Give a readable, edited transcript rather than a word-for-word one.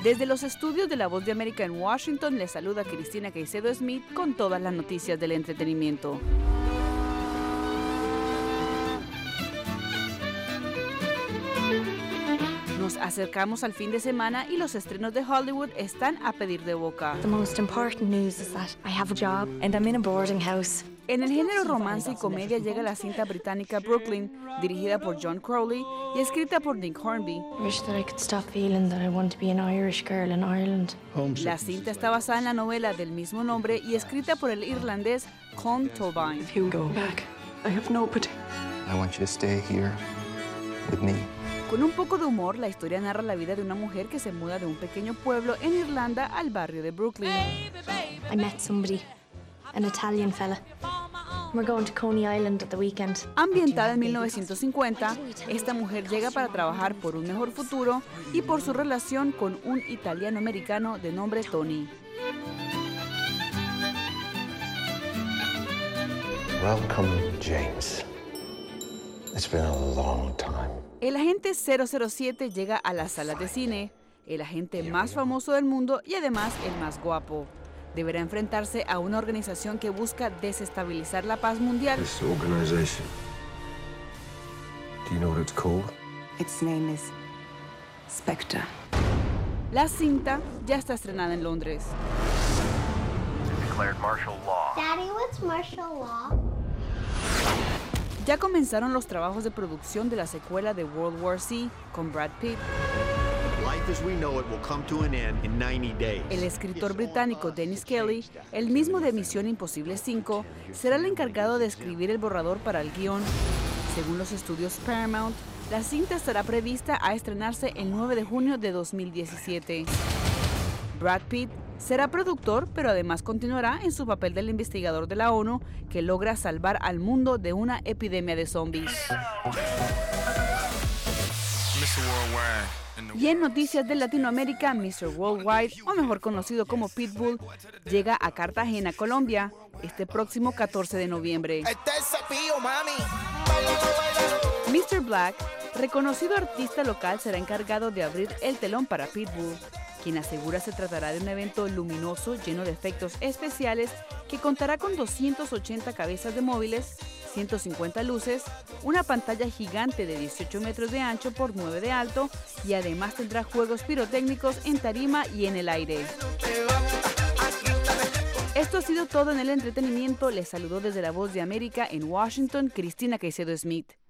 Desde los estudios de La Voz de América en Washington, les saluda Cristina Caicedo Smith con todas las noticias del entretenimiento. Nos acercamos al fin de semana y los estrenos de Hollywood están a pedir de boca. The most important news is that I have a job and I'm in a boarding house. En el género romance y comedia llega la cinta británica Brooklyn, dirigida por John Crowley y escrita por Nick Hornby. I wish that I could stop feeling that I want to be an Irish girl in Ireland. La cinta está basada en la novela del mismo nombre y escrita por el irlandés Colm Tóibín. If you go back, I have nobody. I want you to stay here with me. Con un poco de humor, la historia narra la vida de una mujer que se muda de un pequeño pueblo en Irlanda al barrio de Brooklyn. I met somebody, an Italian fella. We're going to Coney Island at the weekend. Ambientada en 1950, esta mujer llega para trabajar por un mejor futuro y por su relación con un italiano-americano de nombre Tony. Welcome, James. It's been a long time. El agente 007 llega a las salas de cine, el agente más famoso del mundo y además el más guapo. Deberá enfrentarse a una organización que busca desestabilizar la paz mundial. This organization. Do you know what it's called? Its name is Spectre. La cinta ya está estrenada en Londres. Declared martial law. Daddy, what's martial law? Ya comenzaron los trabajos de producción de la secuela de World War Z con Brad Pitt. Life as we know it will come to an end in 90 days. El escritor británico Dennis Kelly, el mismo de Misión Imposible 5, será el encargado de escribir el borrador para el guión. Según los estudios Paramount, la cinta estará prevista a estrenarse el 9 de junio de 2017. Brad Pitt será productor, pero además continuará en su papel del investigador de la ONU que logra salvar al mundo de una epidemia de zombies. Y en noticias de Latinoamérica, Mr. Worldwide, o mejor conocido como Pitbull, llega a Cartagena, Colombia, este próximo 14 de noviembre. Mr. Black, reconocido artista local, será encargado de abrir el telón para Pitbull, quien asegura se tratará de un evento luminoso lleno de efectos especiales que contará con 280 cabezas de móviles, 150 luces, una pantalla gigante de 18 metros de ancho por 9 de alto y además tendrá juegos pirotécnicos en tarima y en el aire. Esto ha sido todo en el entretenimiento. Les saludó desde La Voz de América en Washington, Cristina Caicedo Smith.